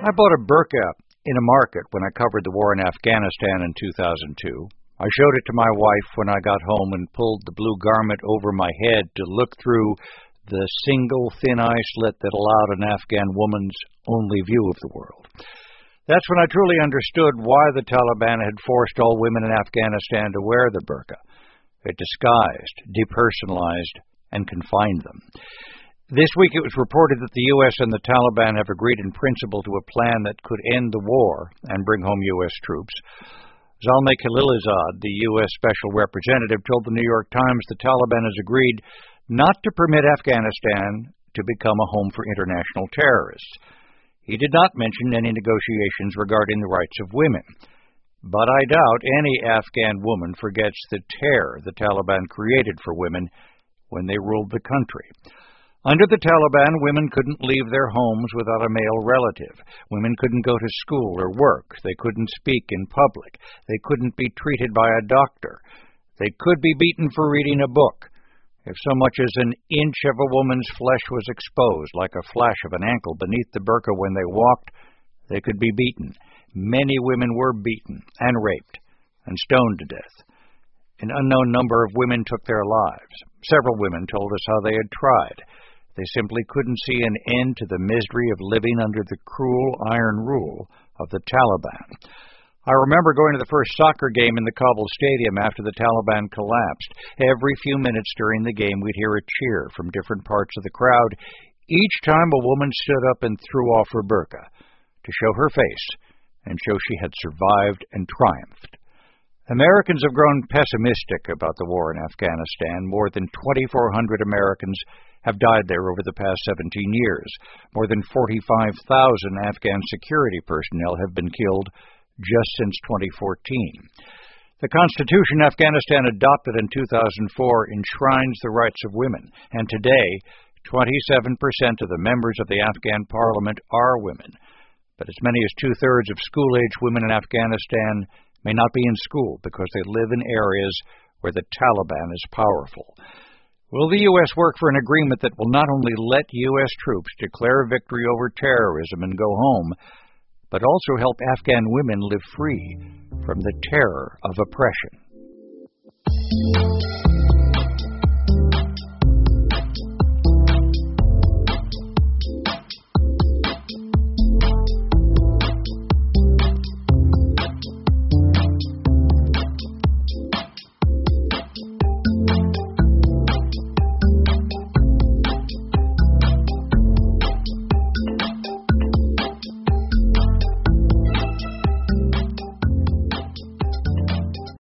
I bought a burqa in a market when I covered the war in Afghanistan in 2002. I showed it to my wife when I got home and pulled the blue garment over my head to look through the single thin eye slit that allowed an Afghan woman's only view of the world. That's when I truly understood why the Taliban had forced all women in Afghanistan to wear the burqa. It disguised, depersonalized, and confined them. This week it was reported that the U.S. and the Taliban have agreed in principle to a plan that could end the war and bring home U.S. troops. Zalmay Khalilzad, the U.S. Special Representative, told the New York Times the Taliban has agreed not to permit Afghanistan to become a home for international terrorists. He did not mention any negotiations regarding the rights of women. But I doubt any Afghan woman forgets the terror the Taliban created for women when they ruled the country. Under the Taliban, women couldn't leave their homes without a male relative. Women couldn't go to school or work. They couldn't speak in public. They couldn't be treated by a doctor. They could be beaten for reading a book. If so much as an inch of a woman's flesh was exposed, like a flash of an ankle beneath the burqa when they walked, they could be beaten. Many women were beaten and raped and stoned to death. An unknown number of women took their lives. Several women told us how they had tried. They simply couldn't see an end to the misery of living under the cruel iron rule of the Taliban. I remember going to the first soccer game in the Kabul stadium after the Taliban collapsed. Every few minutes during the game, we'd hear a cheer from different parts of the crowd, each time a woman stood up and threw off her burqa to show her face and show she had survived and triumphed. Americans have grown pessimistic about the war in Afghanistan. More than 2,400 Americans have died there over the past 17 years. More than 45,000 Afghan security personnel have been killed just since 2014. The Constitution Afghanistan adopted in 2004 enshrines the rights of women, and today 27% of the members of the Afghan parliament are women. But as many as two-thirds of school-age women in Afghanistan may not be in school because they live in areas where the Taliban is powerful. Will the U.S. work for an agreement that will not only let U.S. troops declare victory over terrorism and go home, but also help Afghan women live free from the terror of oppression?